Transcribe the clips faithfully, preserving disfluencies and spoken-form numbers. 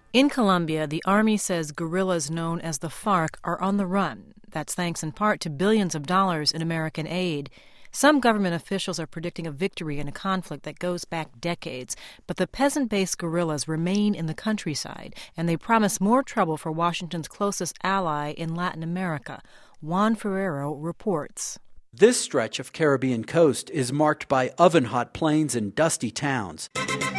In Colombia, the army says guerrillas known as the FARC are on the run. That's thanks in part to billions of dollars in American aid. Some government officials are predicting a victory in a conflict that goes back decades, but the peasant-based guerrillas remain in the countryside, and they promise more trouble for Washington's closest ally in Latin America. Juan Ferrero reports. This stretch of Caribbean coast is marked by oven-hot plains and dusty towns.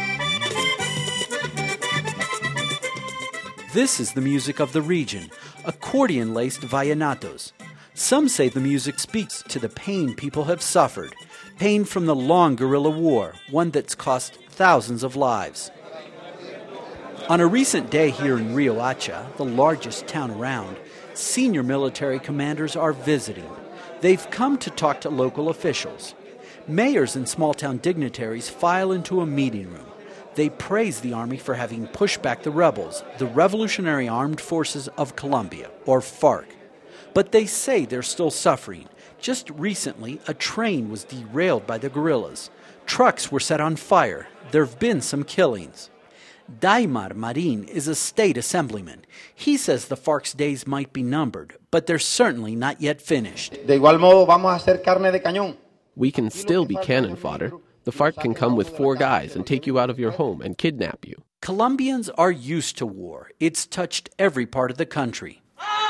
This is the music of the region, accordion-laced vallenatos. Some say the music speaks to the pain people have suffered, pain from the long guerrilla war, one that's cost thousands of lives. On a recent day here in Riohacha, the largest town around, senior military commanders are visiting. They've come to talk to local officials. Mayors and small-town dignitaries file into a meeting room. They praise the army for having pushed back the rebels, the Revolutionary Armed Forces of Colombia, or FARC. But they say they're still suffering. Just recently, a train was derailed by the guerrillas. Trucks were set on fire. There have been some killings. Daimar Marin is a state assemblyman. He says the FARC's days might be numbered, but they're certainly not yet finished. De igual modo, vamos a hacer carne de cañón. We can still be cannon fodder. The FARC can come with four guys and take you out of your home and kidnap you. Colombians are used to war. It's touched every part of the country.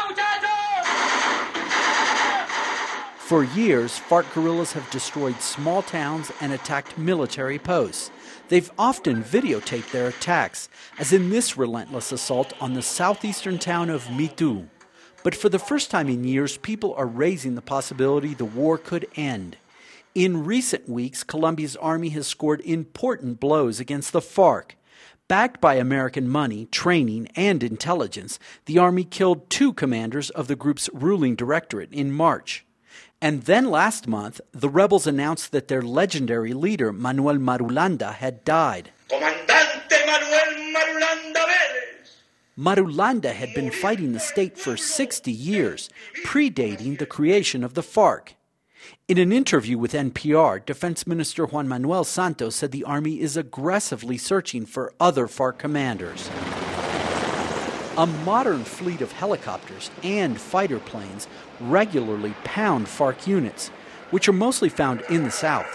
For years, FARC guerrillas have destroyed small towns and attacked military posts. They've often videotaped their attacks, as in this relentless assault on the southeastern town of Mitu. But for the first time in years, people are raising the possibility the war could end. In recent weeks, Colombia's army has scored important blows against the FARC. Backed by American money, training, and intelligence, the army killed two commanders of the group's ruling directorate in March. And then last month, the rebels announced that their legendary leader, Manuel Marulanda, had died. Comandante Manuel Marulanda Vélez! Marulanda had been fighting the state for sixty years, predating the creation of the FARC. In an interview with N P R, Defense Minister Juan Manuel Santos said the army is aggressively searching for other FARC commanders. A modern fleet of helicopters and fighter planes regularly pound FARC units, which are mostly found in the south.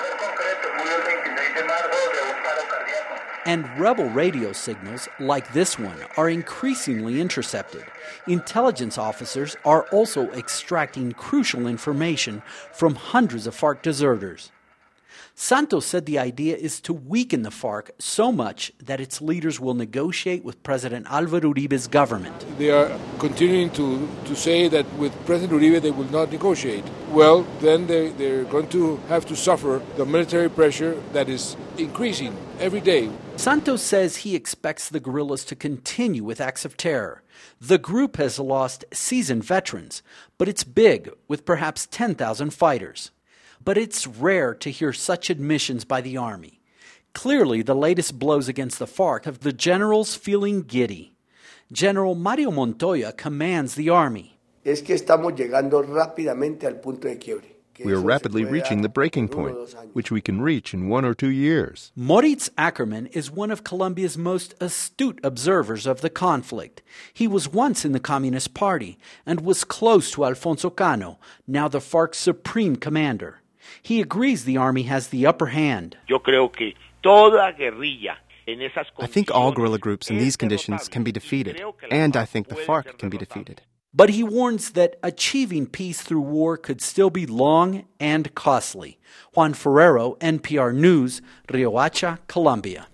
And rebel radio signals, like this one, are increasingly intercepted. Intelligence officers are also extracting crucial information from hundreds of FARC deserters. Santos said the idea is to weaken the FARC so much that its leaders will negotiate with President Álvaro Uribe's government. They are continuing to, to say that with President Uribe they will not negotiate. Well, then they, they're going to have to suffer the military pressure that is increasing every day. Santos says he expects the guerrillas to continue with acts of terror. The group has lost seasoned veterans, but it's big, with perhaps ten thousand fighters. But it's rare to hear such admissions by the army. Clearly, the latest blows against the FARC have the generals feeling giddy. General Mario Montoya commands the army. Es que estamos llegando rápidamente al punto de quiebre. We are rapidly reaching the breaking point, which we can reach in one or two years. Moritz Ackerman is one of Colombia's most astute observers of the conflict. He was once in the Communist Party and was close to Alfonso Cano, now the FARC's supreme commander. He agrees the army has the upper hand. Yo creo que toda guerrilla I think all guerrilla groups in these conditions can be defeated, and I think the FARC can be defeated. But he warns that achieving peace through war could still be long and costly. Juan Ferrero, N P R News, Riohacha, Colombia.